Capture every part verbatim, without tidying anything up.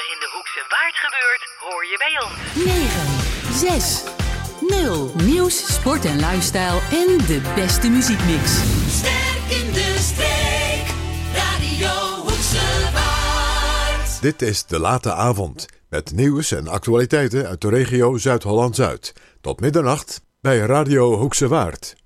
er in de Hoekse Waard gebeurt, hoor je bij ons. negen, zes, nul. Nieuws, sport en lifestyle en de beste muziekmix. Sterk in de streek, Radio Hoekse Waard. Dit is De Late Avond, met nieuws en actualiteiten uit de regio Zuid-Holland-Zuid. Tot middernacht bij Radio Hoekse Waard.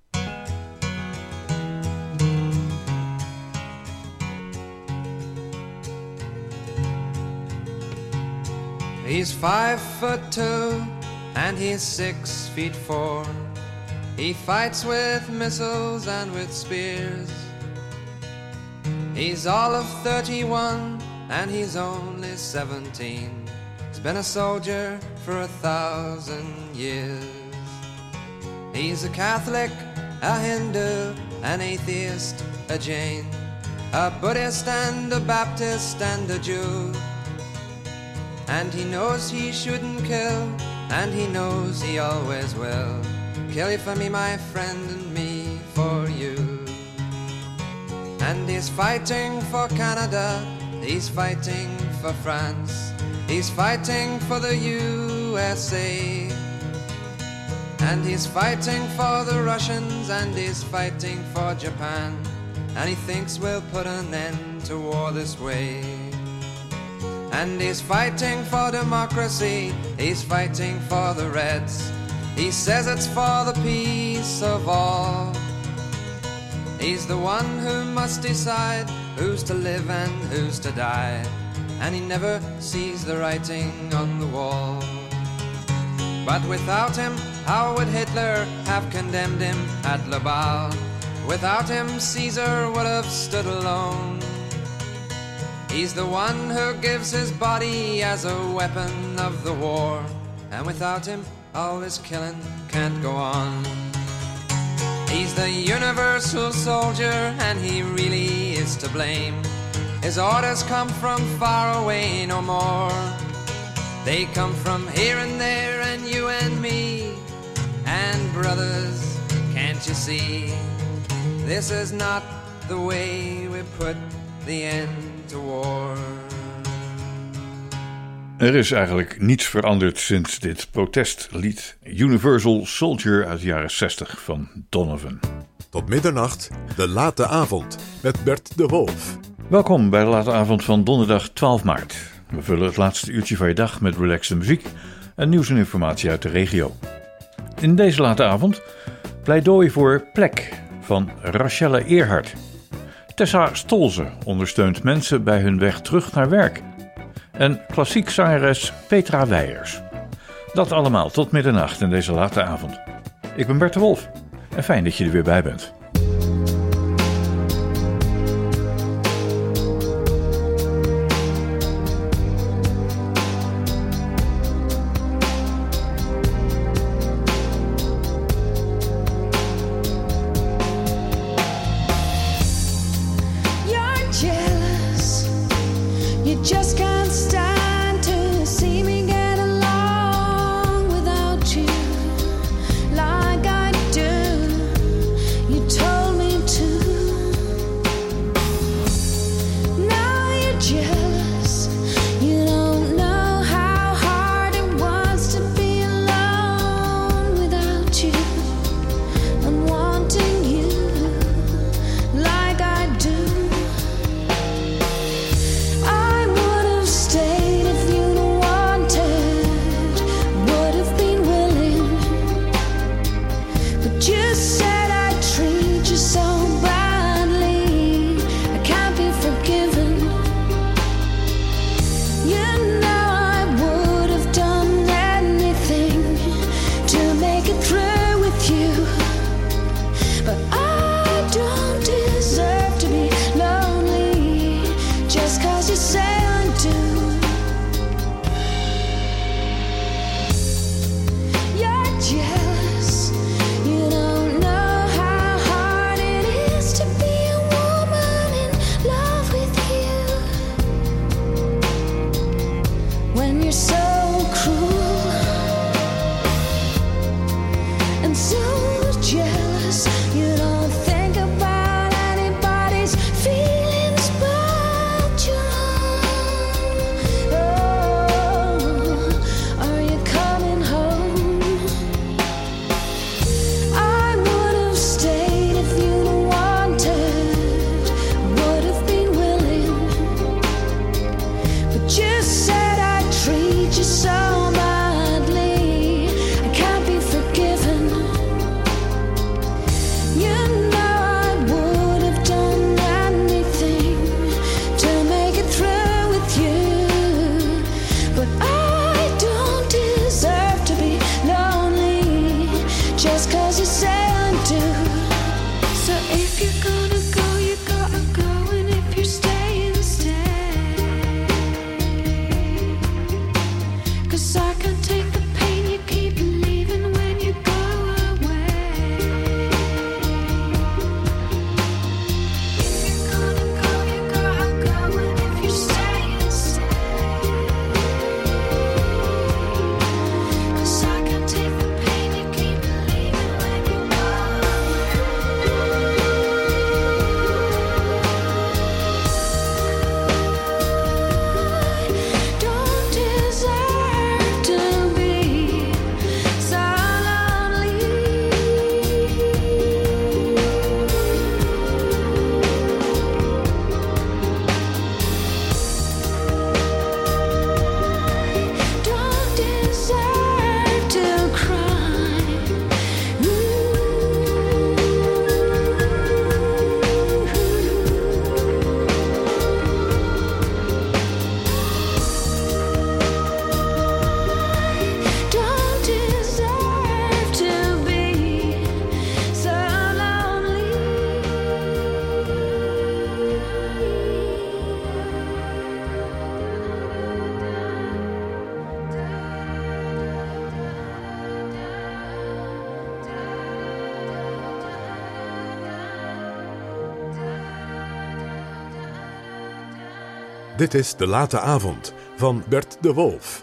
He's five foot two and he's six feet four. He fights with missiles and with spears. He's all of thirty-one and he's only seventeen. He's been a soldier for a thousand years. He's a Catholic, a Hindu, an atheist, a Jain, a Buddhist and a Baptist and a Jew. And he knows he shouldn't kill, and he knows he always will. Kill you for me, my friend, and me for you. And he's fighting for Canada, he's fighting for France, he's fighting for the U S A. And he's fighting for the Russians, and he's fighting for Japan. And he thinks we'll put an end to war this way. And he's fighting for democracy, he's fighting for the Reds. He says it's for the peace of all. He's the one who must decide who's to live and who's to die. And he never sees the writing on the wall. But without him, how would Hitler have condemned him at Laval? Without him, Caesar would have stood alone. He's the one who gives his body as a weapon of the war. And without him, all this killing can't go on. He's the universal soldier, and he really is to blame. His orders come from far away no more. They come from here and there, and you and me. And brothers, can't you see? This is not the way we put the end to war. Er is eigenlijk niets veranderd sinds dit protestlied Universal Soldier uit de jaren zestig van Donovan. Tot middernacht, De Late Avond, met Bert de Wolf. Welkom bij de Late Avond van donderdag twaalf maart. We vullen het laatste uurtje van je dag met relaxte muziek en nieuws en informatie uit de regio. In deze late avond pleidooi voor Plek van Rachelle Eerhard. Tessa Stolze ondersteunt mensen bij hun weg terug naar werk. En klassiek zangeres Petra Weijers. Dat allemaal tot middernacht in deze late avond. Ik ben Bert de Wolf en fijn dat je er weer bij bent. Oh Dit is De Late Avond van Bert de Wolf.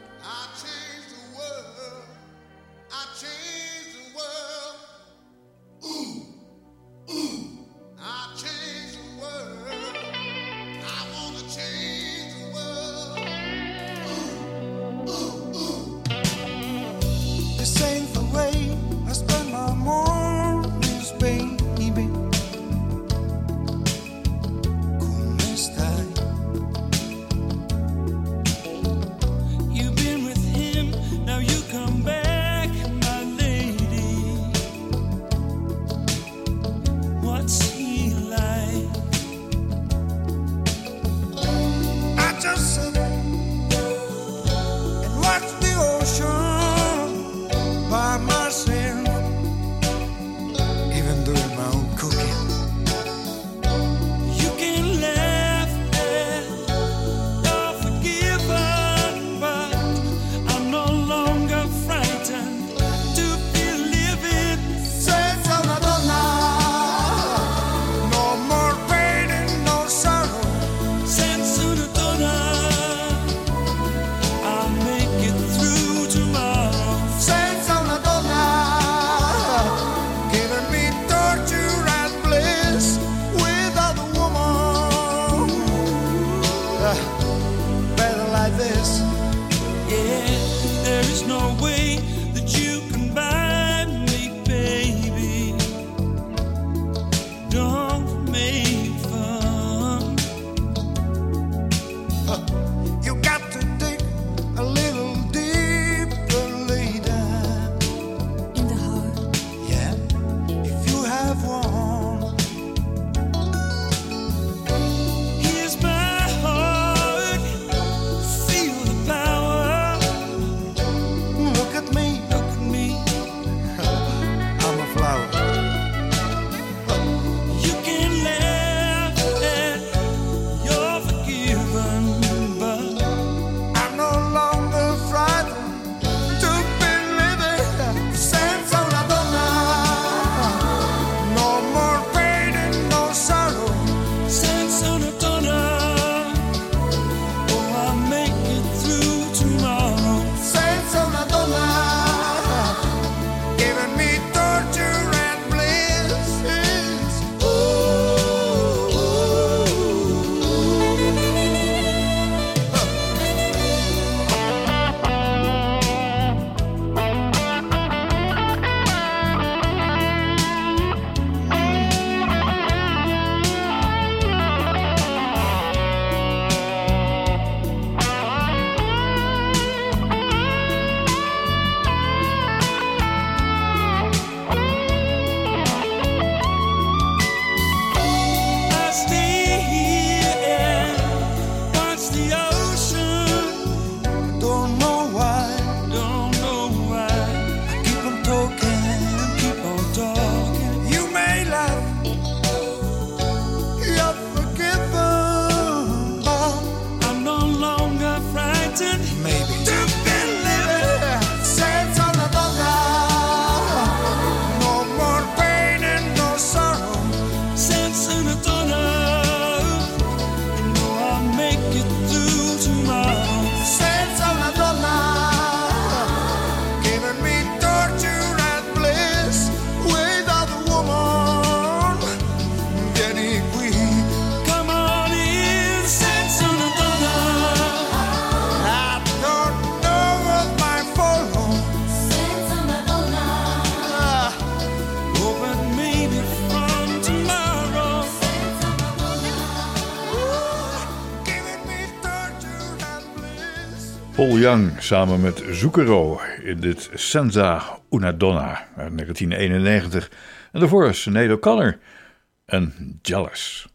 Paul Young samen met Zucchero in dit Senza una Donna uit negentien eenennegentig. En daarvoor Sinéad O'Connor en Jealous.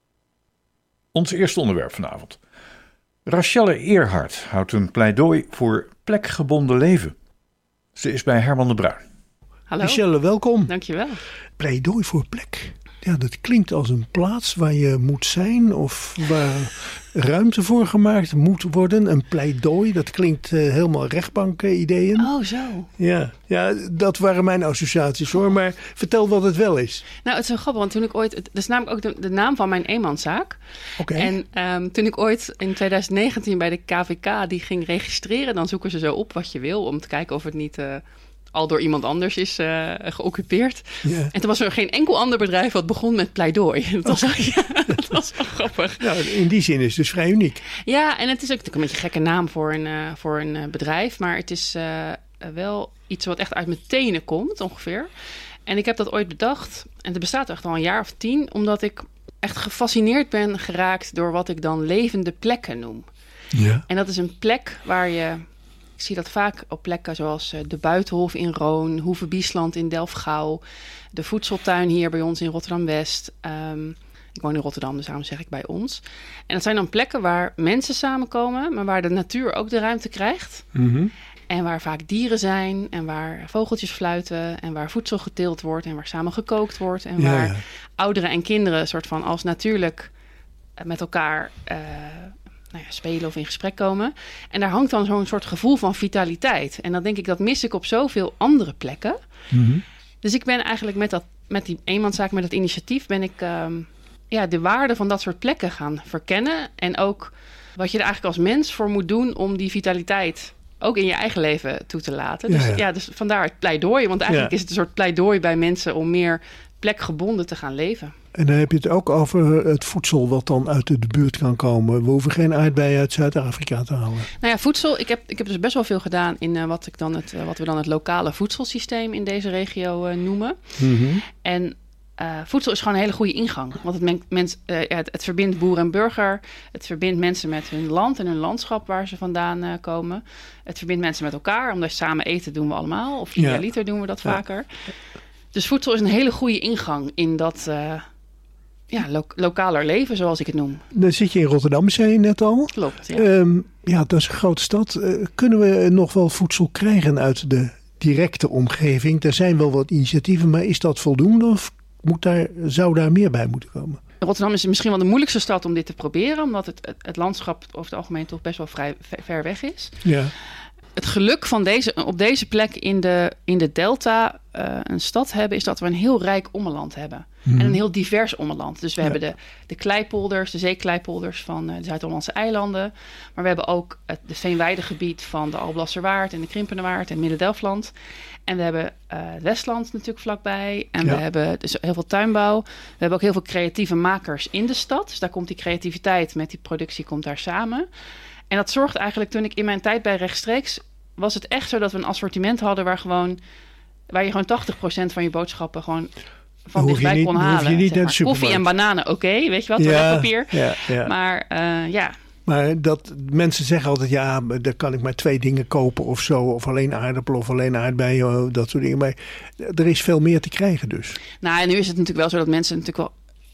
Ons eerste onderwerp vanavond. Rachelle Eerhart houdt een pleidooi voor plekgebonden leven. Ze is bij Herman de Bruin. Hallo. Michelle, welkom. Dankjewel. Pleidooi voor plek. Ja, dat klinkt als een plaats waar je moet zijn of waar ruimte voor gemaakt moet worden. Een pleidooi, dat klinkt uh, helemaal rechtbank-ideeën. Oh, zo. Ja, ja, dat waren mijn associaties hoor. Maar vertel wat het wel is. Nou, het is wel grappig, want toen ik ooit... Dat is namelijk ook de, de naam van mijn eenmanszaak. Oké. En um, toen ik ooit in twintig negentien bij de K V K die ging registreren... dan zoeken ze zo op wat je wil om te kijken of het niet... Uh, al door iemand anders is uh, geoccupeerd. Yeah. En toen was er geen enkel ander bedrijf wat begon met pleidooi. Dat was, oh. ja, dat was wel grappig. Nou, in die zin is het dus vrij uniek. Ja, en het is ook natuurlijk een beetje een gekke naam voor een, uh, voor een uh, bedrijf. Maar het is uh, wel iets wat echt uit mijn tenen komt ongeveer. En ik heb dat ooit bedacht. En het bestaat echt al een jaar of tien. Omdat ik echt gefascineerd ben geraakt door wat ik dan levende plekken noem. Ja. En dat is een plek waar je... Ik zie dat vaak op plekken zoals de Buitenhof in Roon, Hoeve-Biesland in Delfgauw, de Voedseltuin hier bij ons in Rotterdam-West. Um, ik woon in Rotterdam, dus daarom zeg ik bij ons. En dat zijn dan plekken waar mensen samenkomen, maar waar de natuur ook de ruimte krijgt. Mm-hmm. En waar vaak dieren zijn en waar vogeltjes fluiten en waar voedsel geteeld wordt en waar samen gekookt wordt. En Ja, waar ja. ouderen en kinderen soort van als natuurlijk met elkaar... Uh, Nou ja, spelen of in gesprek komen. En daar hangt dan zo'n soort gevoel van vitaliteit. En dan denk ik, dat mis ik op zoveel andere plekken. Mm-hmm. Dus ik ben eigenlijk met, dat, met die eenmanszaak, met dat initiatief... ben ik um, ja, de waarde van dat soort plekken gaan verkennen. En ook wat je er eigenlijk als mens voor moet doen... om die vitaliteit ook in je eigen leven toe te laten. Dus, Ja, ja, ja. dus vandaar het pleidooi. Want eigenlijk Ja. is het een soort pleidooi bij mensen... om meer plekgebonden te gaan leven. En dan heb je het ook over het voedsel wat dan uit de buurt kan komen. We hoeven geen aardbeien uit Zuid-Afrika te halen. Nou ja, voedsel. Ik heb, ik heb dus best wel veel gedaan in uh, wat, ik dan het, uh, wat we dan het lokale voedselsysteem in deze regio uh, noemen. Mm-hmm. En uh, voedsel is gewoon een hele goede ingang. Want het, men, mens, uh, ja, het, het verbindt boer en burger. Het verbindt mensen met hun land en hun landschap waar ze vandaan uh, komen. Het verbindt mensen met elkaar. Omdat samen eten doen we allemaal. Of idealiter doen we dat Ja. vaker. Dus voedsel is een hele goede ingang in dat... Uh, Ja, lo- lokaler leven, zoals ik het noem. Dan zit je in Rotterdam, zei je net al. Klopt, ja. Um, ja, dat is een grote stad. Uh, kunnen we nog wel voedsel krijgen uit de directe omgeving? Er zijn wel wat initiatieven, maar is dat voldoende? Of moet daar, zou daar meer bij moeten komen? Rotterdam is misschien wel de moeilijkste stad om dit te proberen. Omdat het, het, het landschap over het algemeen toch best wel vrij ver weg is. Ja. Het geluk van deze, op deze plek in de, in de Delta uh, een stad hebben... is dat we een heel rijk ommeland hebben. Mm. En een heel divers ommeland. Dus we Ja. hebben de, de kleipolders, de zeekleipolders van uh, de Zuid-Hollandse eilanden. Maar we hebben ook het de veenweidegebied van de Alblasserwaard en de Krimpenerwaard en Midden-Delfland. En we hebben uh, het Westland natuurlijk vlakbij. En Ja. we hebben dus heel veel tuinbouw. We hebben ook heel veel creatieve makers in de stad. Dus daar komt die creativiteit met die productie komt daar samen. En dat zorgt eigenlijk, toen ik in mijn tijd bij Rechtstreeks... was het echt zo dat we een assortiment hadden... waar, gewoon, waar je gewoon tachtig procent van je boodschappen... gewoon van Hoef je dichtbij niet- kon hoef je halen. niet zeg naar maar. de Koffie en supermarkt. bananen, oké, okay, weet je wat, Ja, toiletpapier. ja, ja. Maar uh, ja... Maar dat mensen zeggen altijd, ja, daar kan ik maar twee dingen kopen of zo. Of alleen aardappelen of alleen aardbeien, dat soort dingen. Maar er is veel meer te krijgen dus. Nou, en nu is het natuurlijk wel zo dat mensen natuurlijk wel...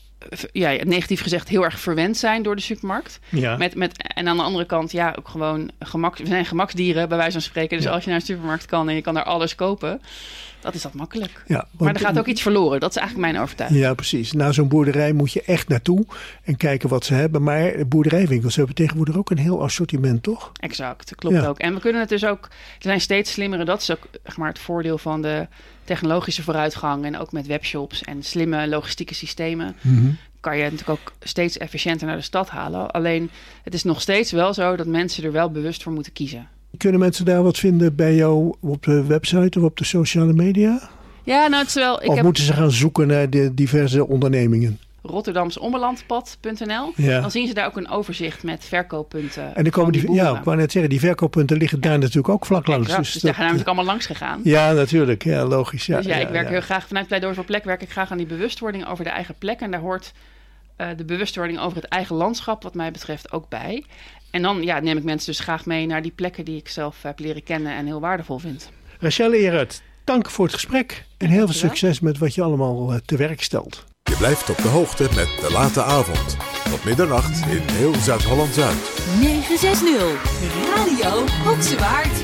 ja, negatief gezegd heel erg verwend zijn door de supermarkt. Ja. Met, met, en aan de andere kant, ja, ook gewoon gemak, we zijn gemaksdieren bij wijze van spreken. Dus Ja. als je naar een supermarkt kan en je kan daar alles kopen, dat is dat makkelijk. Ja, want- Maar er gaat ook iets verloren. Dat is eigenlijk mijn overtuiging. Ja, precies. Naar zo'n boerderij moet je echt naartoe en kijken wat ze hebben. Maar boerderijwinkels hebben tegenwoordig ook een heel assortiment, toch? Exact, klopt Ja. ook. En we kunnen het dus ook, er zijn steeds slimmere, dat is ook zeg maar, het voordeel van de technologische vooruitgang. En ook met webshops en slimme logistieke systemen. Mm-hmm. Kan je natuurlijk ook steeds efficiënter naar de stad halen. Alleen, het is nog steeds wel zo dat mensen er wel bewust voor moeten kiezen. Kunnen mensen daar wat vinden bij jou op de website of op de sociale media? Ja, nou, het is wel... Ik of heb moeten ze gaan zoeken naar de diverse ondernemingen? Rotterdamse ommelandpad punt n l. Ja. Dan zien ze daar ook een overzicht met verkooppunten. En dan komen van die, boeren. ja, ik wou net zeggen, die verkooppunten liggen daar natuurlijk ook vlak langs. Exact, dus dat- daar gaan we natuurlijk allemaal langs gegaan. Ja, natuurlijk. Ja, logisch. Ja, dus ja, ik werk ja. heel graag vanuit Pleidooi voor Plek werk ik graag aan die bewustwording over de eigen plek. En daar hoort uh, de bewustwording over het eigen landschap, wat mij betreft, ook bij. En dan ja, neem ik mensen dus graag mee naar die plekken die ik zelf heb leren kennen en heel waardevol vind. Rachel Erert, dank voor het gesprek. En heel veel Dankjewel. succes met wat je allemaal uh, te werk stelt. Je blijft op de hoogte met De Late Avond. Tot middernacht in heel Zuid-Holland-Zuid. negen zes nul Radio Hoekse Waard.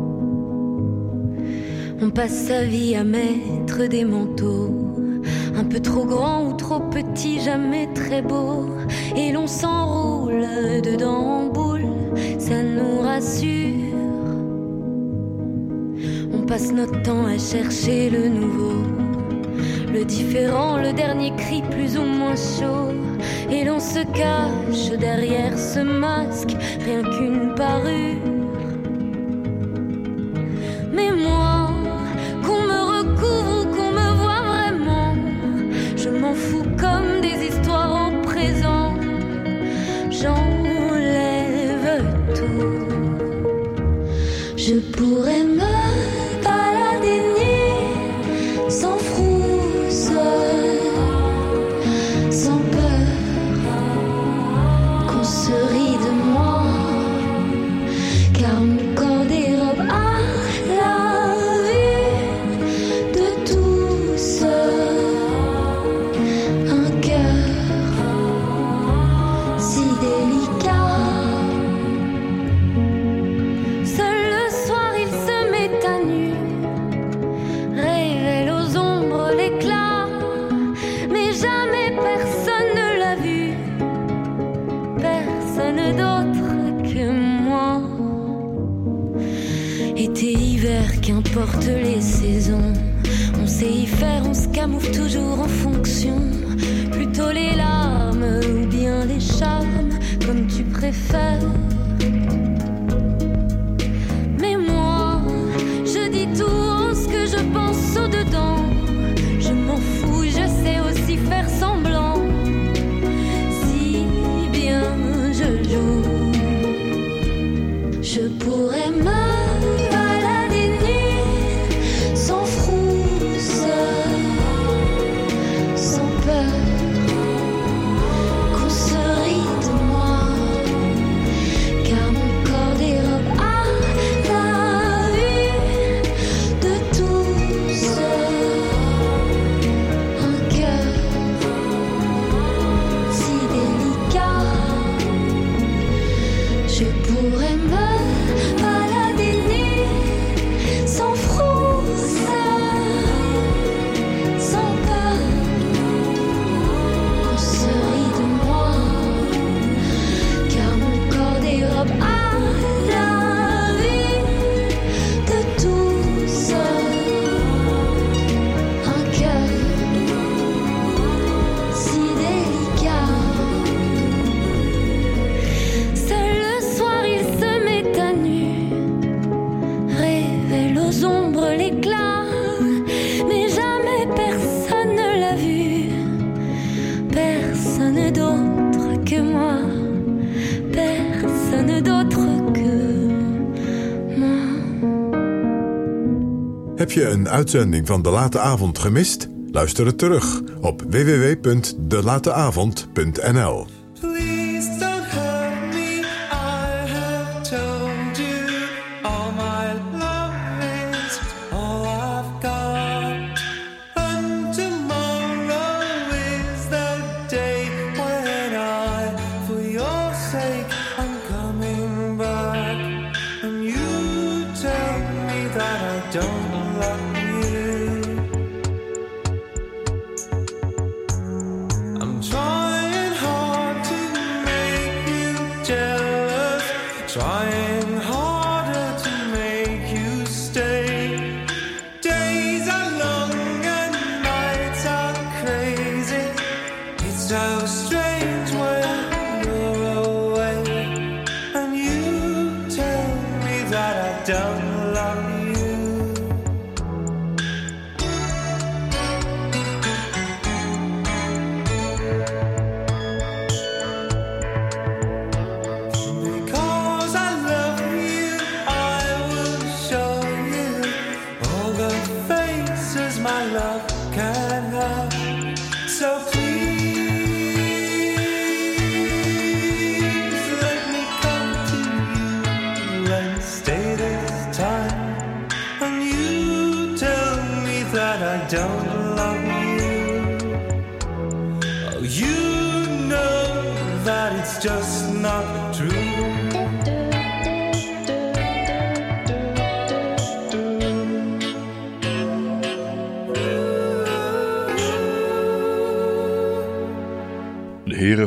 On passe sa vie à mettre des manteaux, un peu trop grand ou trop petit, jamais très beau. Et l'on s'enroule dedans en boule, ça nous rassure. On passe notre temps à chercher le nouveau, le différent, le dernier cri plus ou moins chaud. Et l'on se cache derrière ce masque, rien qu'une parure. Mais moi, qu'on me recouvre ou qu'on me voit vraiment, je m'en fous comme des histoires au présent. J'enlève tout. Je pourrais me balader nu, sans frousse, sans peur qu'on se rit de moi, car mon corps dérobe à la vue de tous un cœur si délicat. Seul le soir il se met à nu, révèle aux ombres l'éclat, mais jamais personne ne l'a vu, personne d'autre que moi. Été, hiver, qu'importe les saisons, on sait y faire, on se camoufle toujours en fonction. Plutôt les larmes ou bien les charmes, comme tu préfères. Mais moi, je dis tout haut ce que je pense au-dedans. Je m'en fous, je sais aussi faire semblant. Si bien je joue, je pourrais me balader nu, sans frousse, sans peur qu'on se rit de moi, car mon corps dérobe à la vue de tous un cœur si délicat. Je pourrais me balader nu, sans frousse, sans peur qu'on se rit de moi, car mon corps dérobe à la vue de tous un cœur si délicat. Seul le soir il se met à nu, révèle aux ombres l'éclat, mais jamais personne ne l'a vu, personne d'autre que moi, personne d'autre que moi. Heb je een uitzending van De Late Avond gemist? Luister het terug op w w w punt de late avond punt n l. Please don't hurt me, I have told you all my love is all I've got. And tomorrow is the day when I, for your sake, I'm coming back. And you tell me that I don't love you. I'm trying hard to make you jealous, trying harder to make you stay. Days are long and nights are crazy. It's so strange when you're away, and you tell me that I don't love you. Because I love you, I will show you all the faces my love can have. So please let me come to you and stay this time. And you tell me that I don't love you. Oh, you know that it's just not true.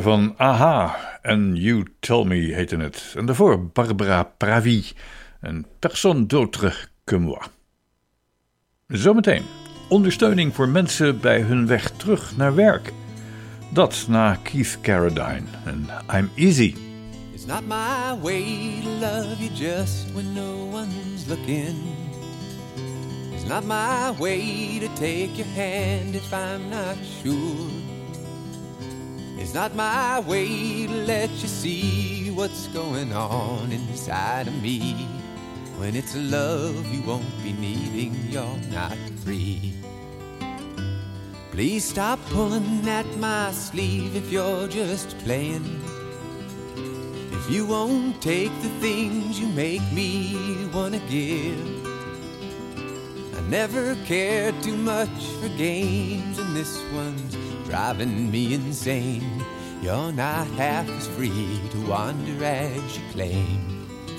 van Aha en You Tell Me heette het. En daarvoor Barbara Pravi en Personne d'autre que moi. Zometeen ondersteuning voor mensen bij hun weg terug naar werk. Dat na Keith Carradine en I'm Easy. It's not my way to love you just when no one's looking. It's not my way to take your hand if I'm not sure. It's not my way to let you see what's going on inside of me. When it's a love you won't be needing, you're not free. Please stop pulling at my sleeve if you're just playing. If you won't take the things you make me wanna give. I never cared too much for games, and this one's driving me insane. You're not half as free to wander as you claim.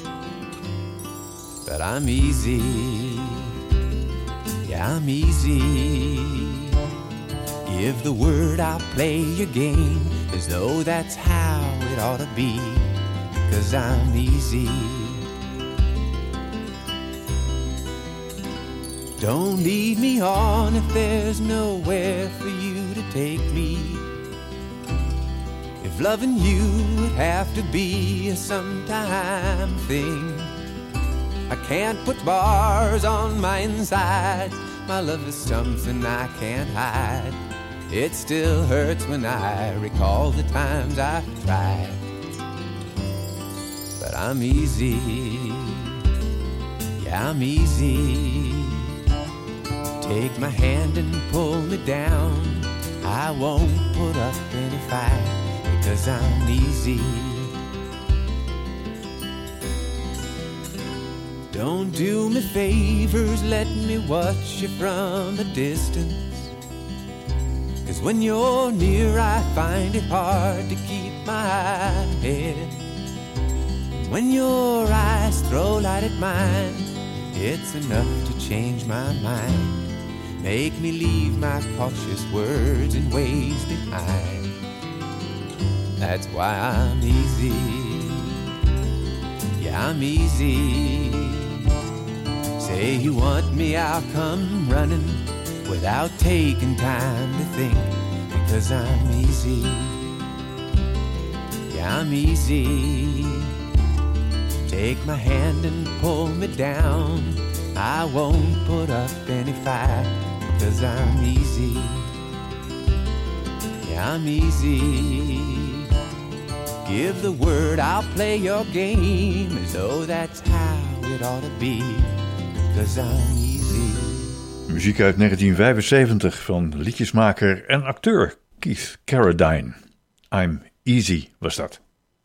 But I'm easy, yeah, I'm easy. Give the word, I'll play your game as though that's how it ought to be, 'cause I'm easy. Don't lead me on if there's nowhere for you to take me. If loving you would have to be a sometime thing, I can't put bars on my inside. My love is something I can't hide. It still hurts when I recall the times I've tried. But I'm easy, yeah, I'm easy. Take my hand and pull me down. I won't put up any fight, because I'm easy. Don't do me favors, let me watch you from a distance. 'Cause when you're near I find it hard to keep my head. When your eyes throw light at mine, it's enough to change my mind. Make me leave my cautious words and ways behind. That's why I'm easy, yeah, I'm easy. Say you want me, I'll come running without taking time to think, because I'm easy, yeah, I'm easy. Take my hand and pull me down. I won't put up any fight, because I'm easy, yeah, I'm easy. Give the word, I'll play your game as though that's how it ought to be, because I'm easy. Muziek uit negentien vijfenzeventig van liedjesmaker en acteur Keith Carradine. I'm Easy was dat.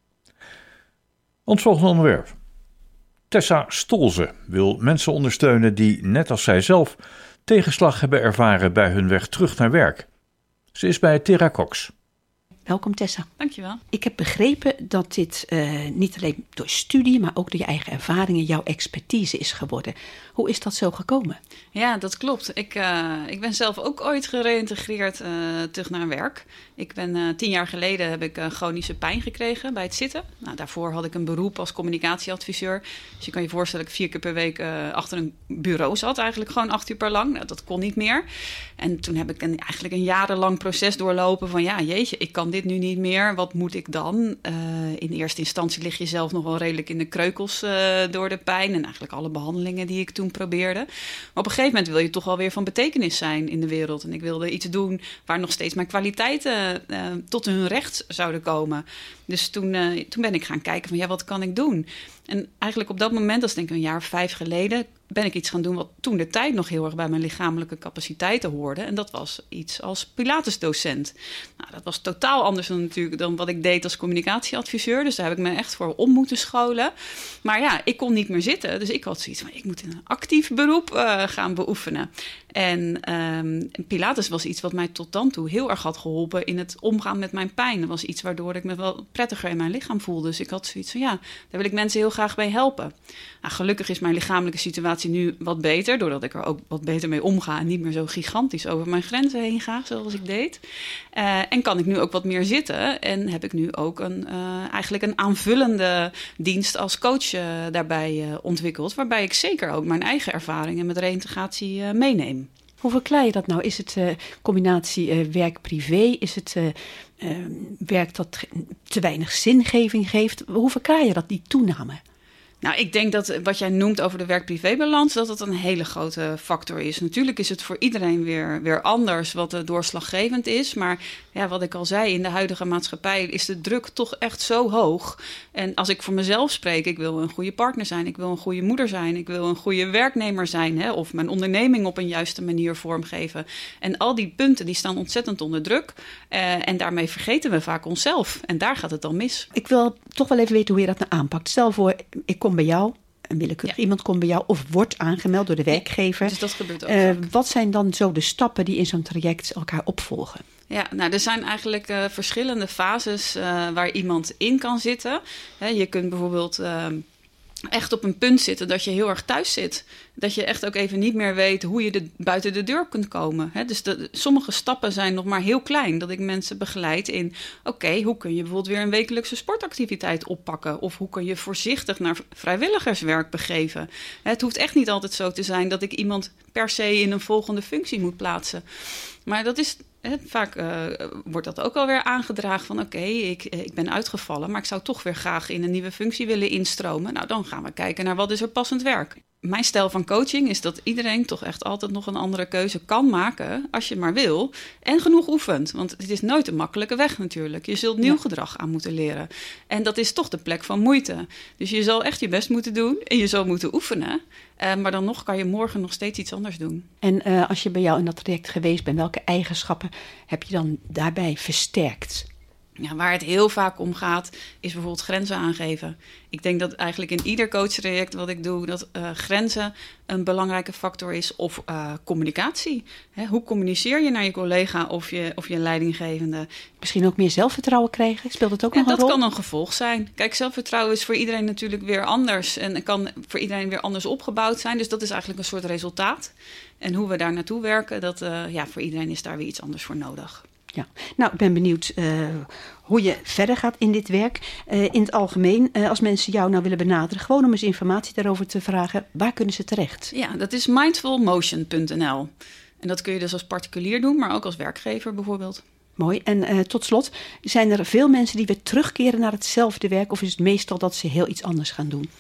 Ons volgende onderwerp. Tessa Stolze wil mensen ondersteunen die, net als zijzelf, tegenslag hebben ervaren bij hun weg terug naar werk. Ze is bij Terra Cox. Welkom Tessa. Dankjewel. Ik heb begrepen dat dit uh, niet alleen door studie, maar ook door je eigen ervaringen jouw expertise is geworden. Hoe is dat zo gekomen? Ja, dat klopt. Ik, uh, ik ben zelf ook ooit gereïntegreerd uh, terug naar werk. Ik ben uh, tien jaar geleden heb ik uh, chronische pijn gekregen bij het zitten. Nou, daarvoor had ik een beroep als communicatieadviseur. Dus je kan je voorstellen dat ik vier keer per week uh, achter een bureau zat. Eigenlijk gewoon acht uur per lang. Nou, dat kon niet meer. En toen heb ik een, eigenlijk een jarenlang proces doorlopen van ja, jeetje, ik kan dit nu niet meer. Wat moet ik dan? Uh, in eerste instantie lig je zelf nog wel redelijk in de kreukels uh, door de pijn. En eigenlijk alle behandelingen die ik toen probeerde. Maar op een gegeven moment wil je toch wel weer van betekenis zijn in de wereld. En ik wilde iets doen waar nog steeds mijn kwaliteiten uh, tot hun recht zouden komen. Dus toen, uh, toen ben ik gaan kijken van ja, wat kan ik doen? En eigenlijk op dat moment, dat is denk ik een jaar of vijf geleden, ben ik iets gaan doen wat toen de tijd nog heel erg bij mijn lichamelijke capaciteiten hoorde. En dat was iets als Pilatesdocent. Nou, dat was totaal anders dan natuurlijk dan wat ik deed als communicatieadviseur. Dus daar heb ik me echt voor om moeten scholen. Maar ja, ik kon niet meer zitten. Dus ik had zoiets van, ik moet een actief beroep uh, gaan beoefenen. En um, Pilates was iets wat mij tot dan toe heel erg had geholpen in het omgaan met mijn pijn. Dat was iets waardoor ik me wel prettiger in mijn lichaam voelde. Dus ik had zoiets van, ja, daar wil ik mensen heel graag bij helpen. Nou, gelukkig is mijn lichamelijke situatie situatie nu wat beter, doordat ik er ook wat beter mee omga en niet meer zo gigantisch over mijn grenzen heen ga, zoals ik deed. Uh, en kan ik nu ook wat meer zitten en heb ik nu ook een, uh, eigenlijk een aanvullende dienst als coach uh, daarbij uh, ontwikkeld, waarbij ik zeker ook mijn eigen ervaringen met reïntegratie uh, meeneem. Hoe verklaar je dat nou? Is het uh, combinatie uh, werk-privé? Is het uh, uh, werk dat te weinig zingeving geeft? Hoe verklaar je dat, die toename? Nou, ik denk dat wat jij noemt over de werk-privé-balans, dat dat een hele grote factor is. Natuurlijk is het voor iedereen weer, weer anders wat uh, doorslaggevend is. Maar ja, wat ik al zei, in de huidige maatschappij is de druk toch echt zo hoog. En als ik voor mezelf spreek, ik wil een goede partner zijn, ik wil een goede moeder zijn, ik wil een goede werknemer zijn, hè, of mijn onderneming op een juiste manier vormgeven. En al die punten die staan ontzettend onder druk. Uh, en daarmee vergeten we vaak onszelf. En daar gaat het dan mis. Ik wil toch wel even weten hoe je dat nou aanpakt. Stel voor, ik kom bij jou, een willekeurig ja. iemand komt bij jou of wordt aangemeld door de werkgever. Ja, dus dat gebeurt ook. Uh, wat zijn dan zo de stappen die in zo'n traject elkaar opvolgen? Ja, nou, er zijn eigenlijk uh, verschillende fases uh, waar iemand in kan zitten. He, je kunt bijvoorbeeld uh, echt op een punt zitten dat je heel erg thuis zit. Dat je echt ook even niet meer weet hoe je de, buiten de deur kunt komen. He, dus de, sommige stappen zijn nog maar heel klein. Dat ik mensen begeleid in, oké, okay, hoe kun je bijvoorbeeld weer een wekelijkse sportactiviteit oppakken? Of hoe kun je voorzichtig naar vrijwilligerswerk begeven? He, het hoeft echt niet altijd zo te zijn dat ik iemand per se in een volgende functie moet plaatsen. Maar dat is... He, vaak uh, wordt dat ook alweer aangedragen van oké, okay, ik, ik ben uitgevallen, maar ik zou toch weer graag in een nieuwe functie willen instromen. Nou, dan gaan we kijken naar wat is er passend werk. Mijn stijl van coaching is dat iedereen toch echt altijd nog een andere keuze kan maken als je maar wil en genoeg oefent. Want het is nooit een makkelijke weg natuurlijk. Je zult nieuw ja. gedrag aan moeten leren. En dat is toch de plek van moeite. Dus je zal echt je best moeten doen en je zal moeten oefenen. Uh, maar dan nog kan je morgen nog steeds iets anders doen. En uh, als je bij jou in dat traject geweest bent, welke eigenschappen heb je dan daarbij versterkt? Ja, waar het heel vaak om gaat, is bijvoorbeeld grenzen aangeven. Ik denk dat eigenlijk in ieder coachtraject wat ik doe, dat uh, grenzen een belangrijke factor is. Of uh, communicatie. Hè, hoe communiceer je naar je collega of je, of je leidinggevende? Misschien ook meer zelfvertrouwen krijgen? Speelt het ook en nog een rol? rol? Dat kan een gevolg zijn. Kijk, zelfvertrouwen is voor iedereen natuurlijk weer anders. En kan voor iedereen weer anders opgebouwd zijn. Dus dat is eigenlijk een soort resultaat. En hoe we daar naartoe werken, dat, uh, ja, voor iedereen is daar weer iets anders voor nodig. Ja, nou, ik ben benieuwd uh, hoe je verder gaat in dit werk. Uh, in het algemeen, uh, als mensen jou nou willen benaderen, gewoon om eens informatie daarover te vragen, waar kunnen ze terecht? Ja, dat is mindful motion punt n l. En dat kun je dus als particulier doen, maar ook als werkgever bijvoorbeeld. Mooi. En uh, tot slot, zijn er veel mensen die weer terugkeren naar hetzelfde werk, of is het meestal dat ze heel iets anders gaan doen?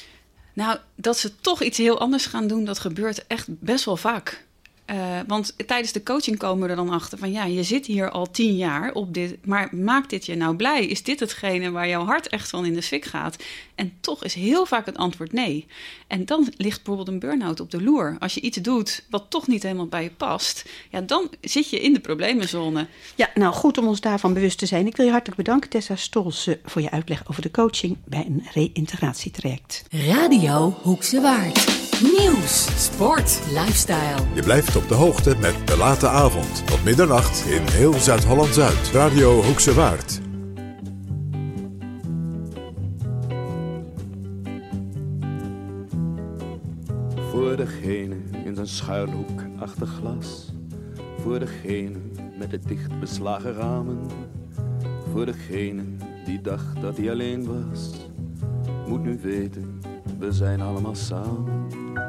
Nou, dat ze toch iets heel anders gaan doen, dat gebeurt echt best wel vaak. Uh, want tijdens de coaching komen we er dan achter van ja, je zit hier al tien jaar op dit, maar maakt dit je nou blij? Is dit hetgene waar jouw hart echt van in de fik gaat? En toch is heel vaak het antwoord nee. En dan ligt bijvoorbeeld een burn-out op de loer. Als je iets doet wat toch niet helemaal bij je past, ja, dan zit je in de problemenzone. Ja, nou goed om ons daarvan bewust te zijn. Ik wil je hartelijk bedanken, Tessa Stolze, voor je uitleg over de coaching bij een reïntegratietraject. Radio Hoekse Waard. Nieuws, sport, lifestyle. Je blijft op de hoogte met De Late Avond. Tot middernacht in heel Zuid-Holland-Zuid. Radio Hoekse Waard. Voor degene in zijn schuilhoek achter glas. Voor degene met de dicht beslagen ramen. Voor degene die dacht dat hij alleen was. Moet nu weten, we zijn allemaal samen.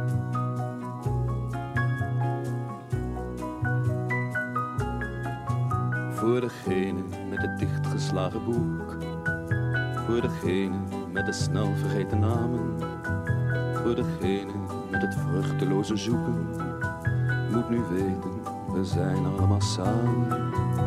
Voor degene met het dichtgeslagen boek. Voor degene met de snel vergeten namen. Voor degene met het vruchteloze zoeken. Moet nu weten, we zijn allemaal samen.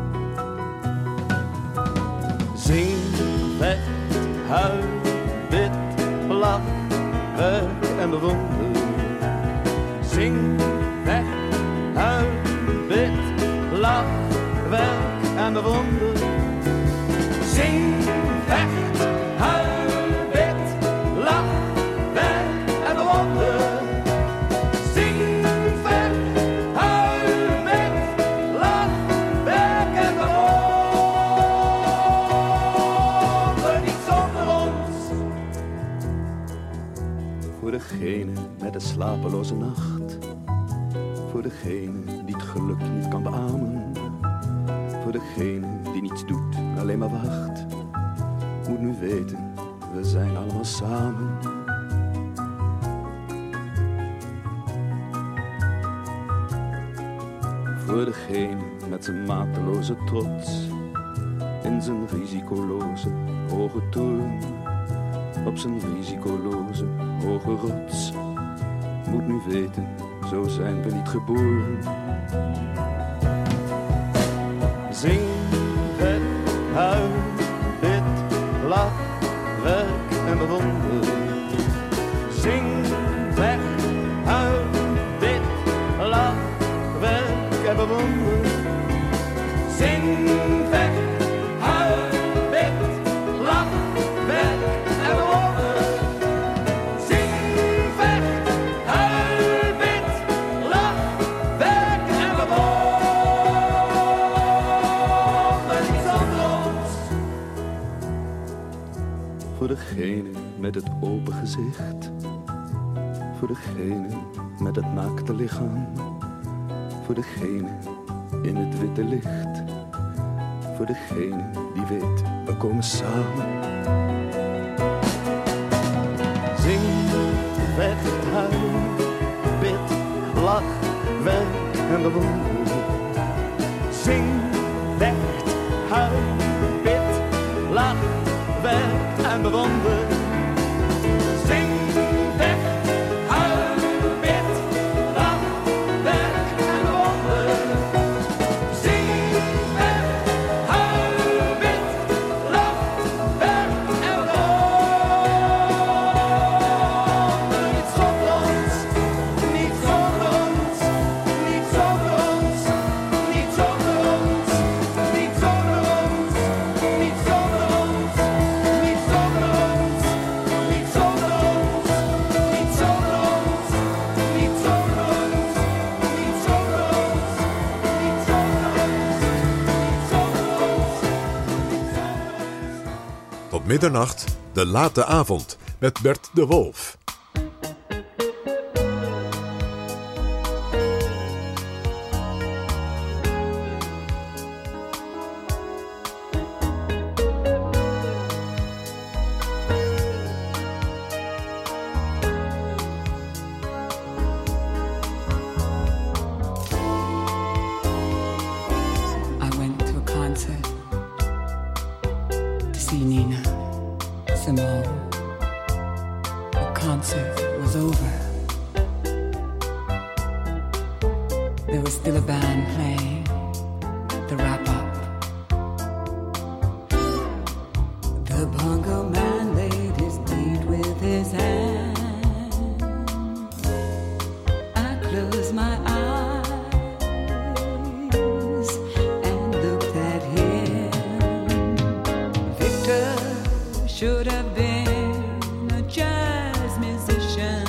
Zing, vecht, huil, bid, lach, werk en bewonder. Zing, vecht, huil, bid, lach, werk en bewonder. Zing, vecht, huil, bid, lach, werk en bewonder. Zing, vecht, huil, bid, lach, werk en bewonder. Niet zonder ons. Voor degene met de slapeloze nacht. Voor degene die het geluk niet kan beamen. Voor degene die niets doet, alleen maar wacht. Moet nu weten, we zijn allemaal samen. Voor degene met zijn mateloze trots. In zijn risicoloze hoge toren. Op zijn risicoloze hoge rots. Moet nu weten, zo zijn we niet geboren. Zing, vet, huil, bid, lach, werk en bewonder. Zing, weg, huil, bid, lach, werk en bewonder. Zing, weg, huil, bid, lach, werk en bewonder. Zing, weg, huil, bid, lach, werk en bewonder. Niets zonder ons. Voor degene met het open gezicht. Voor degene met het naakte lichaam. Voor degene in het witte licht. Voor degene die weet, we komen samen. Zing, vecht, huil, bid, lach, werk en bewonder. Zing, vecht, huil, bid, lach, werk en bewonder. Zing, vecht, huil, bid, lach, werk en bewonder. Zing, vecht, huil, bid, lach, werk en bewonder. Niet zonder ons, niet zonder ons, niet zonder ons, niet zonder ons, niet zonder ons, niet zonder ons, niet zonder ons, niet zonder ons, niet zonder ons, niet zonder ons, niet zonder ons, niet zonder ons. Tot middernacht, de late avond met Bert de Wolf. I went to a concert to see Nina Simone. The concert was over. There was still a band playing the wrap up. The bongo man laid his beat with his hand. I closed my eyes and looked at him. Victor should have been a jazz musician.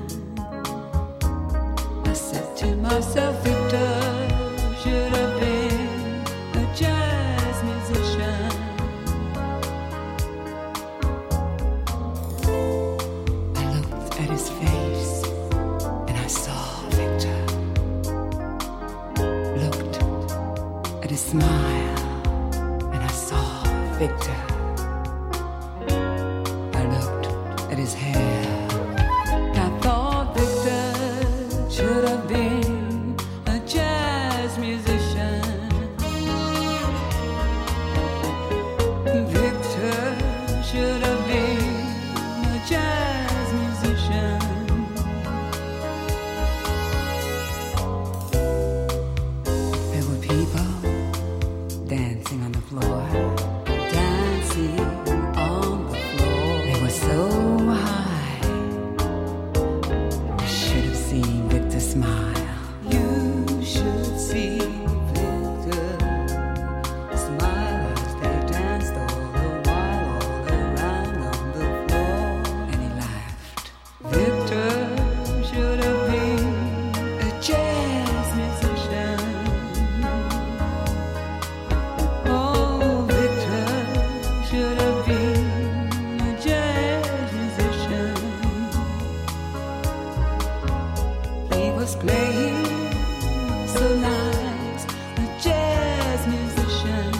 I said to myself, Victor should have been a jazz musician. I looked at his face and I saw Victor. Looked at his smile and I saw Victor. I looked at his hair. I thought Victor should have been a jazz musician. Victor should have been a jazz musician. There were people dancing on the floor, dancing on the floor. They were so high. You should have seen Victor smile. You should see Victor smile as they danced all the while, all around on the floor. And he laughed. Victor should have been a jazz musician. Oh, Victor should have been a jazz musician. was playing so nice, a jazz musician.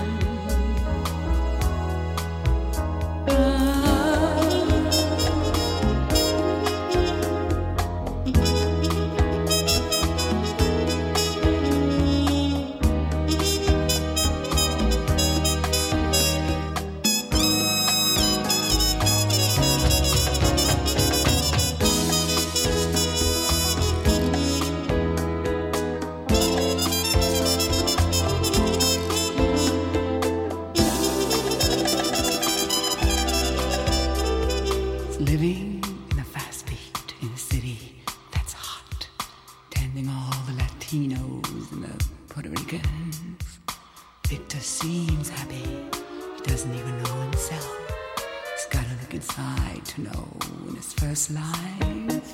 Living in a fast beat in a city that's hot, tending all the Latinos and the Puerto Ricans. Victor seems happy, he doesn't even know himself. He's gotta look inside to know in his first life.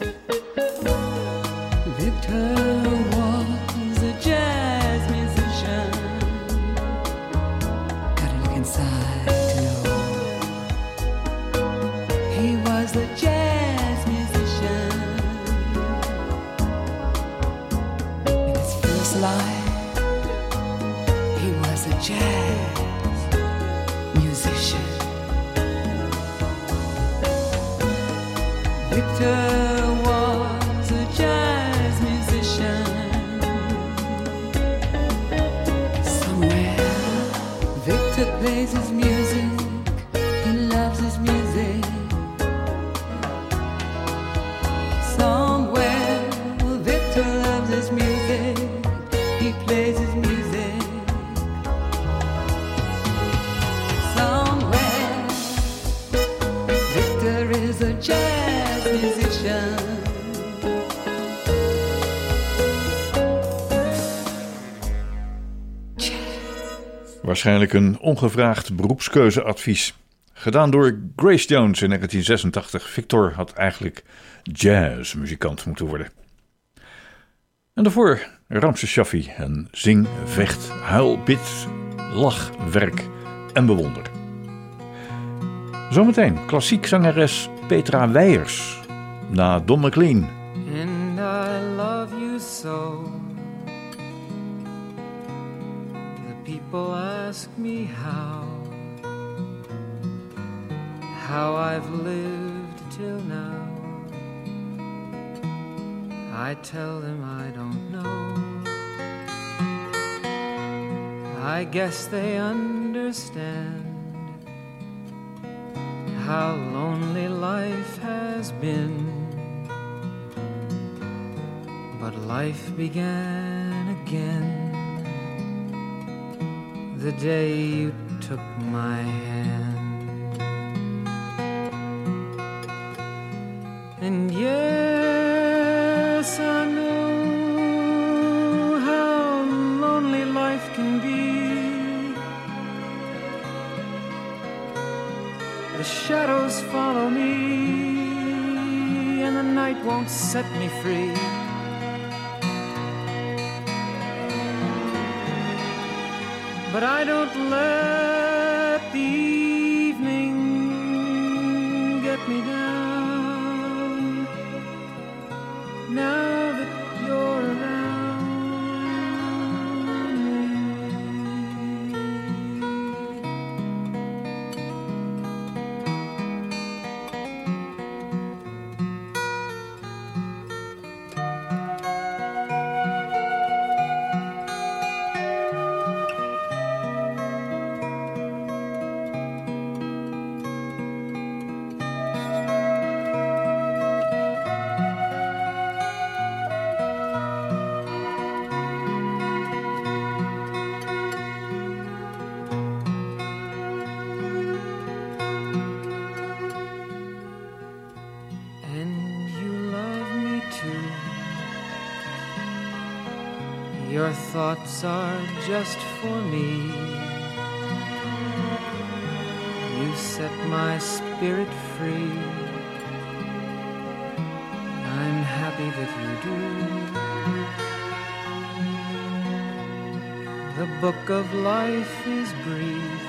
Victor was a jazz musician. Gotta look inside to know. He was a jazz musician. In his first life, he was a jazz musician. Victor was a jazz musician. Somewhere, Victor plays his music. He loves his music. Somewhere, Victor loves his music. He plays his music. Somewhere, Victor is a jazz musician. Waarschijnlijk een ongevraagd beroepskeuzeadvies. Gedaan door Grace Jones in negentien zesentachtig. Victor had eigenlijk jazzmuzikant moeten worden. En daarvoor Ramses Shaffi en Zing, Vecht, Huil, Bid, Lach, Werk en Bewonder. Zometeen klassiek zangeres Petra Weijers na Don McLean. And I love you so. The people ask me how, how I've lived till now. I tell them I don't know. I guess they understand how lonely life has been. But life began again the day you took my hand. And yes, I know how lonely life can be. The shadows follow me, and the night won't set me free. But I don't let the evening get me down. Now that you're around me. Your thoughts are just for me. You set my spirit free. I'm happy that you do. The book of life is brief,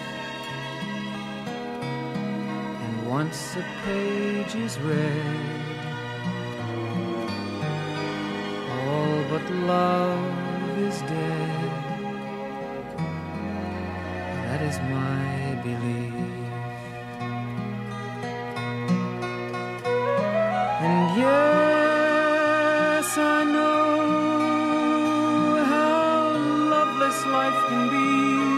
and once a page is read, all love is dead. That is my belief. And yes, I know how loveless life can be.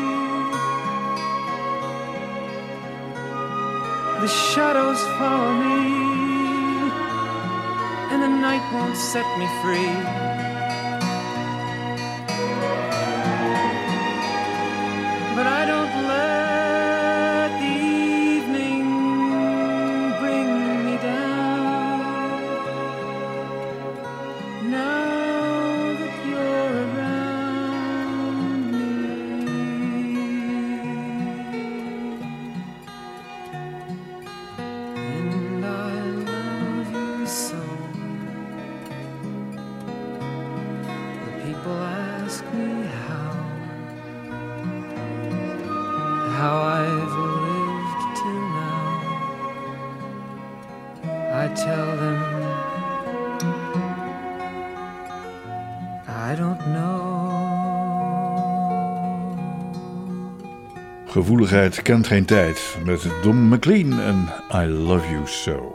The shadows follow me, and the night won't set me free. But I don't let the evening bring me down. Now that you're around me. And I love you so. The people ask me how. How I've lived till now. I tell them I don't know. Gevoeligheid kent geen tijd met Don McLean en I Love You So.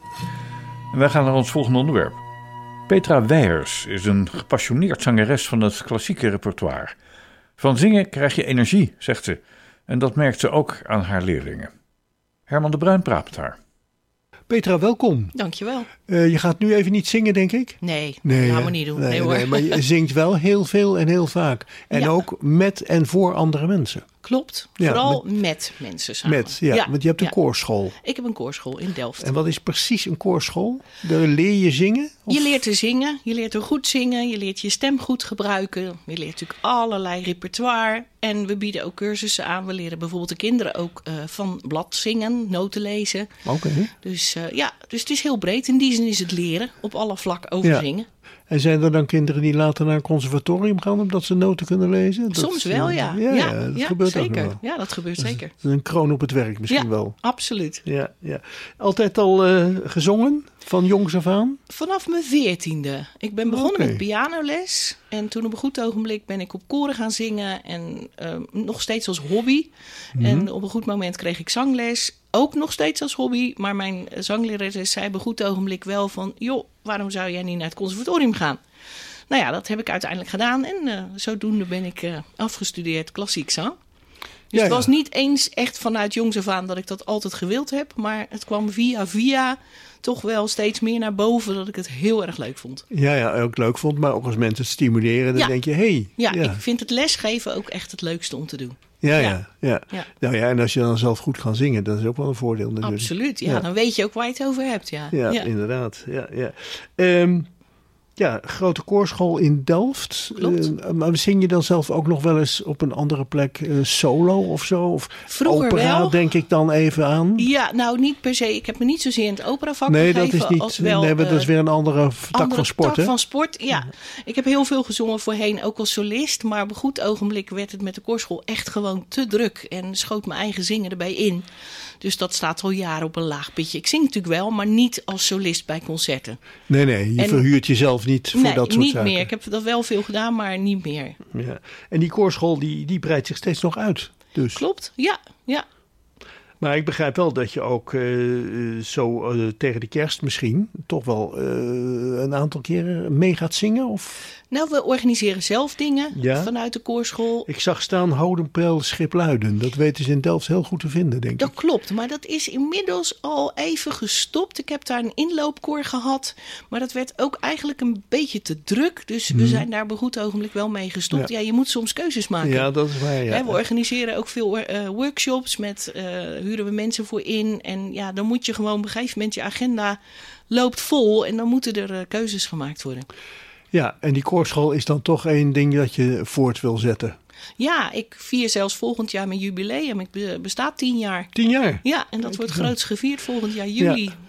En wij gaan naar ons volgende onderwerp. Petra Weijers is een gepassioneerd zangeres van het klassieke repertoire. Van zingen krijg je energie, zegt ze. En dat merkt ze ook aan haar leerlingen. Herman de Bruin praat met haar. Petra, welkom. Dankjewel. Uh, je gaat nu even niet zingen, denk ik? Nee, nee gaan we niet doen. Nee, nee, hoor. nee, maar je zingt wel heel veel en heel vaak. En ja. ook met en voor andere mensen. Klopt, ja, vooral met, met mensen samen. Met, ja, ja, want je hebt een ja. koorschool. Ik heb een koorschool in Delft. En wat is precies een koorschool? Daar leer je zingen? Of? Je leert te zingen, je leert er goed zingen, je leert je stem goed gebruiken. Je leert natuurlijk allerlei repertoire. En we bieden ook cursussen aan. We leren bijvoorbeeld de kinderen ook uh, van blad zingen, noten lezen. Oké. Okay. Dus uh, ja, dus het is heel breed. In die zin is het leren op alle vlakken over ja. zingen. En zijn er dan kinderen die later naar een conservatorium gaan omdat ze noten kunnen lezen? Dat, Soms wel, ja. Ja, ja, ja, dat ja, gebeurt zeker. ook nog wel. Ja, dat gebeurt zeker. Dat is een kroon op het werk misschien ja, wel. Absoluut. Ja, ja. Altijd al uh, gezongen? Van jongs af aan? Vanaf mijn veertiende. Ik ben begonnen okay. met pianoles. En toen op een goed ogenblik ben ik op koren gaan zingen. En uh, nog steeds als hobby. Mm-hmm. En op een goed moment kreeg ik zangles. Ook nog steeds als hobby. Maar mijn zanglerares zei op een goed ogenblik wel van... joh, waarom zou jij niet naar het conservatorium gaan? Nou ja, dat heb ik uiteindelijk gedaan. En uh, zodoende ben ik uh, afgestudeerd klassiek zang. Dus ja, het was ja. niet eens echt vanuit jongs af aan dat ik dat altijd gewild heb. Maar het kwam via via toch wel steeds meer naar boven dat ik het heel erg leuk vond. Ja, ja, ook leuk vond. Maar ook als mensen het stimuleren, dan ja. denk je, hé. Hey, ja, ja, ik vind het lesgeven ook echt het leukste om te doen. Ja, ja. ja, ja. ja. Nou ja, en als je dan zelf goed kan zingen, dat is ook wel een voordeel natuurlijk. Absoluut, ja. ja. Dan weet je ook waar je het over hebt, ja. Ja, ja. inderdaad. Ja, ja. Um, Ja, grote koorschool in Delft. Klopt. Uh, maar zing je dan zelf ook nog wel eens op een andere plek uh, solo of zo? Of Vroeger opera, wel. denk ik dan even aan? Ja, nou niet per se. Ik heb me niet zozeer in het operavak nee, gegeven. Dat is niet, als wel, nee, dat is weer een andere uh, tak andere van sport. tak hè? van sport, ja. Ik heb heel veel gezongen voorheen, ook als solist. Maar op een goed ogenblik werd het met de koorschool echt gewoon te druk. En schoot mijn eigen zingen erbij in. Dus dat staat al jaren op een laag pitje. Ik zing natuurlijk wel, maar niet als solist bij concerten. Nee, nee, je en, verhuurt jezelf niet voor nee, dat soort niet zaken. meer. Ik heb dat wel veel gedaan, maar niet meer. Ja. En die koorschool die, die breidt zich steeds nog uit. Dus. Klopt, ja, ja. Maar ik begrijp wel dat je ook uh, zo uh, tegen de kerst misschien toch wel uh, een aantal keren mee gaat zingen? Of? Nou, we organiseren zelf dingen ja? vanuit de koorschool. Ik zag staan Hodenprel Schipluiden. Dat weten ze in Delft heel goed te vinden, denk dat ik. Dat klopt, maar dat is inmiddels al even gestopt. Ik heb daar een inloopkoor gehad, maar dat werd ook eigenlijk een beetje te druk. Dus hmm. we zijn daar op een goed ogenblik wel mee gestopt. Ja. ja, je moet soms keuzes maken. Ja, dat is waar, ja. He, we organiseren ook veel uh, workshops, met uh, huren we mensen voor in. En ja, dan moet je gewoon op een gegeven moment, je agenda loopt vol en dan moeten er uh, keuzes gemaakt worden. Ja, en die koorschool is dan toch één ding dat je voort wil zetten. Ja, ik vier zelfs volgend jaar mijn jubileum. Ik besta tien jaar. Tien jaar? Ja, en dat wordt groots gevierd volgend jaar juli. Ja. ja.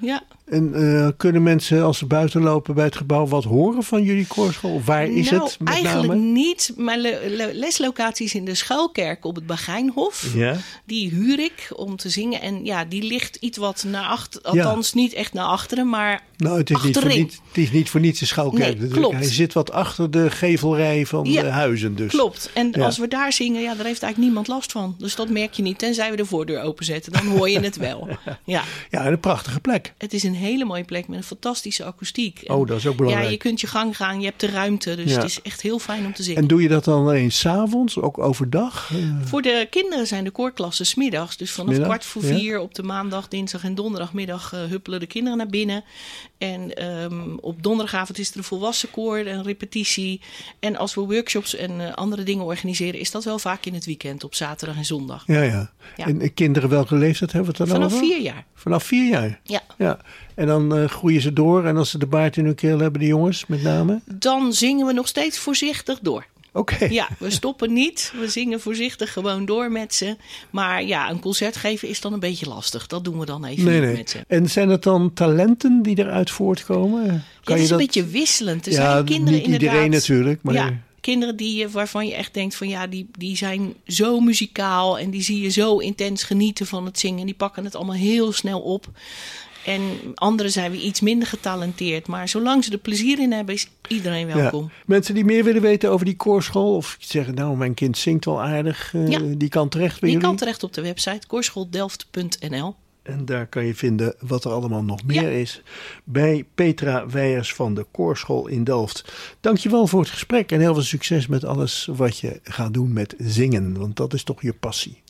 En uh, kunnen mensen als ze buiten lopen bij het gebouw wat horen van jullie koorschool? Of waar is nou, het met eigenlijk name? niet. Mijn le- le- leslocatie is in de Schuilkerk op het Bagijnhof. Ja. Die huur ik om te zingen. En ja, die ligt iets wat naar achter. Althans, ja. niet echt naar achteren, maar nou, het is niet voor niet, het is niet voor niets de Schuilkerk. Nee, klopt. Hij zit wat achter de gevelrij van ja, de huizen. Dus. Klopt. En ja. als we daar zingen, ja, daar heeft eigenlijk niemand last van. Dus dat merk je niet. Tenzij we de voordeur openzetten. Dan hoor je het wel. Ja, ja, en een prachtige plek. Het is een hele mooie plek met een fantastische akoestiek. En oh, dat is ook belangrijk. Ja, je kunt je gang gaan. Je hebt de ruimte. Dus ja. het is echt heel fijn om te zingen. En doe je dat dan alleen 's avonds, ook overdag? Uh... Voor de kinderen zijn de koorklassen 's middags. Dus vanaf Middag? kwart voor vier ja. op de maandag, dinsdag en donderdagmiddag uh, huppelen de kinderen naar binnen. En um, op donderdagavond is er een volwassen koor, een repetitie. En als we workshops en uh, andere dingen organiseren, is dat wel vaak in het weekend op zaterdag en zondag. Ja, ja. ja. En kinderen welke leeftijd hebben we het dan Vanaf over? vier jaar. Vanaf vier jaar? Ja. ja. En dan uh, groeien ze door. En als ze de baard in hun keel hebben, de jongens met name? Dan zingen we nog steeds voorzichtig door. Oké. Okay. Ja, we stoppen niet. We zingen voorzichtig gewoon door met ze. Maar ja, een concert geven is dan een beetje lastig. Dat doen we dan even nee, niet nee. met ze. En zijn het dan talenten die eruit voortkomen? Kan ja, het is je dat... een beetje wisselend. Er ja, zijn kinderen niet inderdaad... iedereen natuurlijk. Maar... Ja, kinderen die, waarvan je echt denkt van ja, die, die zijn zo muzikaal. En die zie je zo intens genieten van het zingen. Die pakken het allemaal heel snel op. En anderen zijn weer iets minder getalenteerd. Maar zolang ze er plezier in hebben, is iedereen welkom. Ja. Mensen die meer willen weten over die koorschool, of zeggen, nou, mijn kind zingt wel aardig. Uh, ja. Die kan terecht bij die jullie? kan terecht op de website koorschooldelft punt n l. En daar kan je vinden wat er allemaal nog meer ja. is. Bij Petra Weijers van de Koorschool in Delft. Dankjewel voor het gesprek en heel veel succes met alles wat je gaat doen met zingen. Want dat is toch je passie.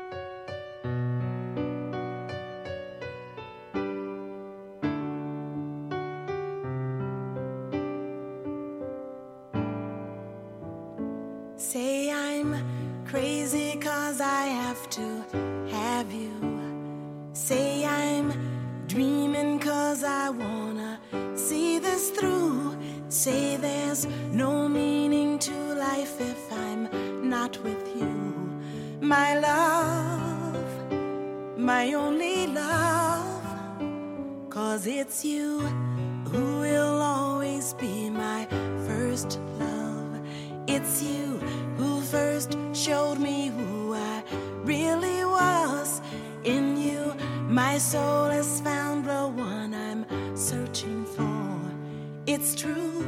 Say I'm crazy 'cause I have to have you. Say I'm dreaming 'cause I wanna see this through. Say there's no meaning to life if I'm not with you. My love, my only love, 'cause it's you who will always be my first love. It's you who first showed me who I really was. In you, my soul has found the one I'm searching for. It's true,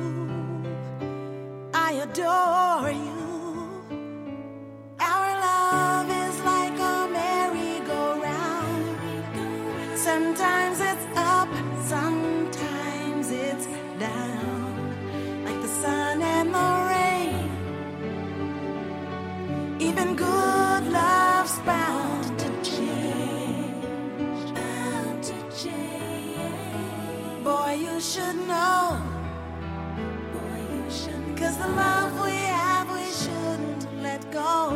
I adore you. Our love is like a merry-go-round. Sometimes it's up, sometimes it's down. Like the sun and the rain. Even good love's bound to change, bound to change. Boy, you should know, boy, you should. 'Cause the love we have, we shouldn't let go.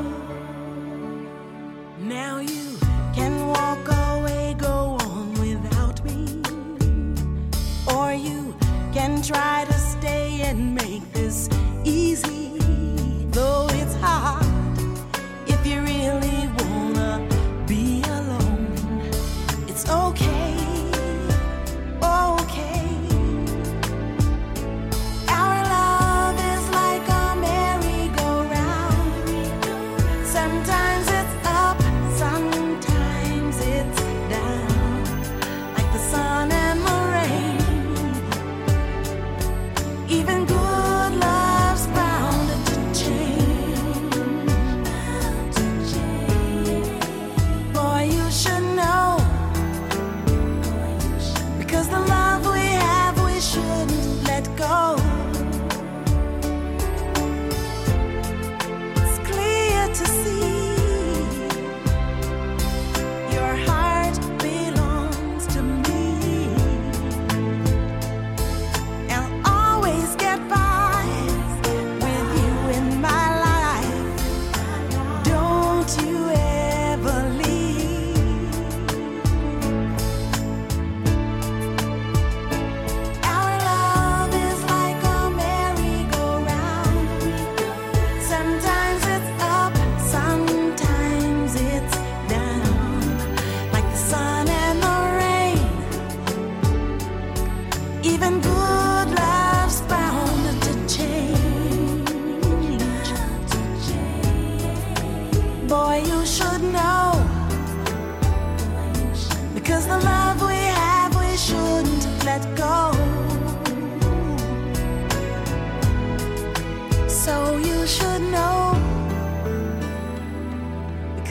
Now you can walk away, go on without me, or you can try to stay and make this easy, though it's hard. If you really wanna be alone, it's okay, okay. Our love is like a merry-go-round. Sometimes it's up, sometimes it's down. Like the sun and the rain. Even good love's bound to change. Boy, you should know, because the love we have, we shouldn't let go. It's clear to see your heart belongs to me. I'll always get by with you in my life. Don't you ever leave. Our love is like a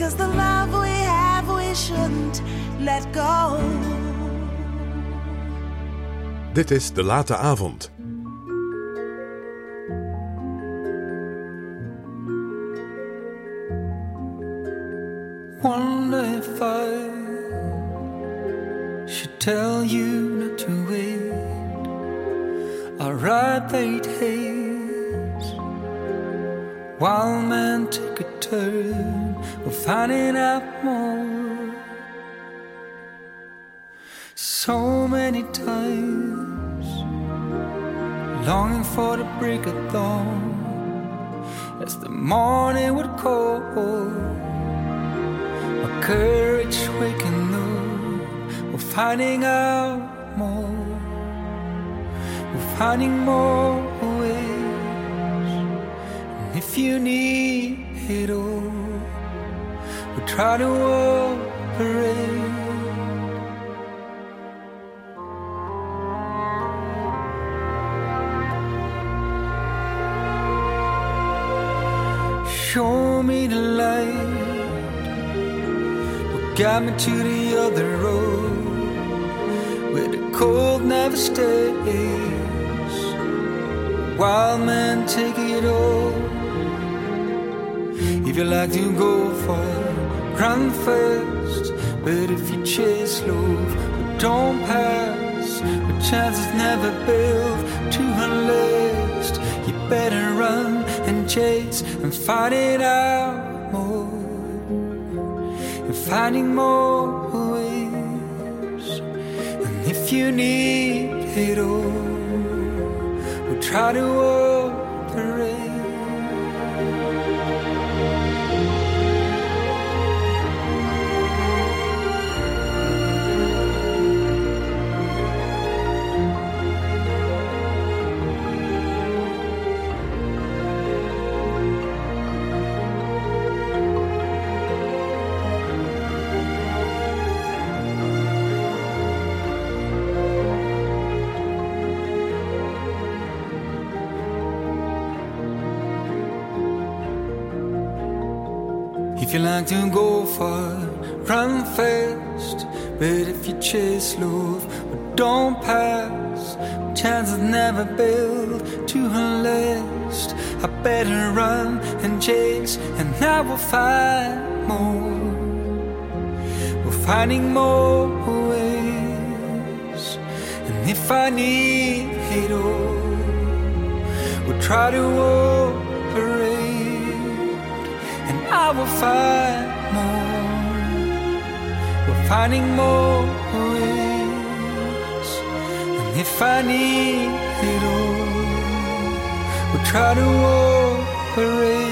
'cause the love we have we shouldn't let go. Dit is De Late Avond. Wonder if I should tell you not to wait. I'll ride eight haze while men take a turn. We're finding out more. So many times longing for the break of dawn as the morning would call. My courage waking up. We're finding out more. We're finding more ways. And if you need it all, we'll try to operate. Show me the light. Got me to the other road where the cold never stays. Wild men take it all. If you like to go far, run fast. But if you chase slow, don't pass. But chances never build to unless you better run and chase and find it out more. Finding more ways. And if you need it all, we'll try to operate. If you like to go far, run fast. But if you chase love, don't pass. Chances never build to unless I better run and chase, and I will find more. We're finding more ways. And if I need it all, we'll try to operate. I will find more. We're finding more ways. And if I need it all, we'll try to operate.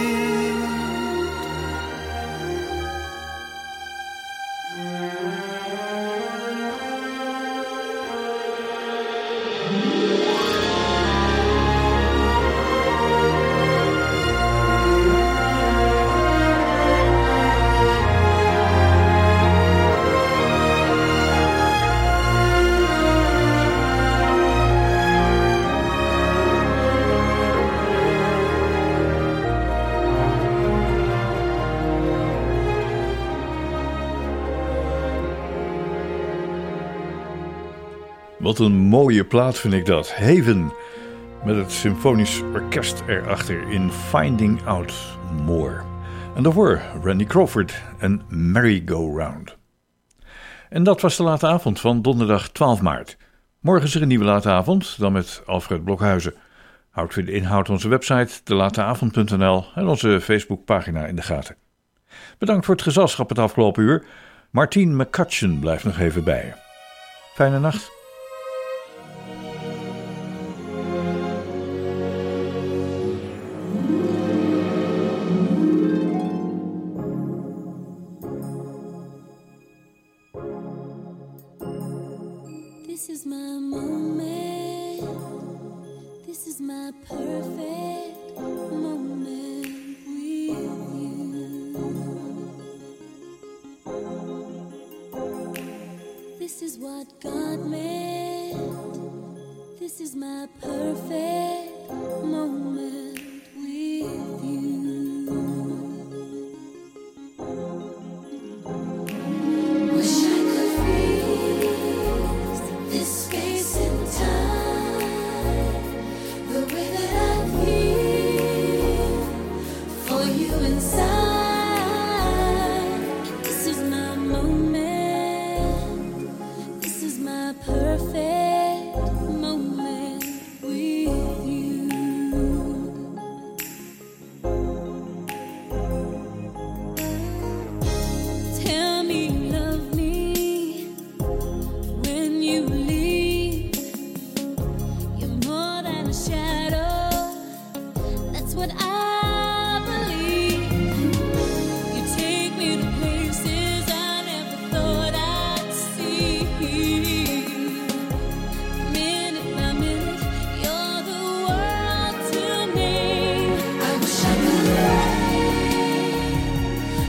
Wat een mooie plaat vind ik dat. Haven, met het symfonisch orkest erachter in Finding Out More. En daarvoor Randy Crawford en Merry Go Round. En dat was de late avond van donderdag twaalf maart. Morgen is er een nieuwe late avond, dan met Alfred Blokhuizen. Houd voor de inhoud onze website de late avond punt n l en onze Facebookpagina in de gaten. Bedankt voor het gezelschap het afgelopen uur. Martien McCutcheon blijft nog even bij je. Fijne nacht. This is my moment. This is my perfect moment with you. This is what God meant. This is my perfect moment with you. the way that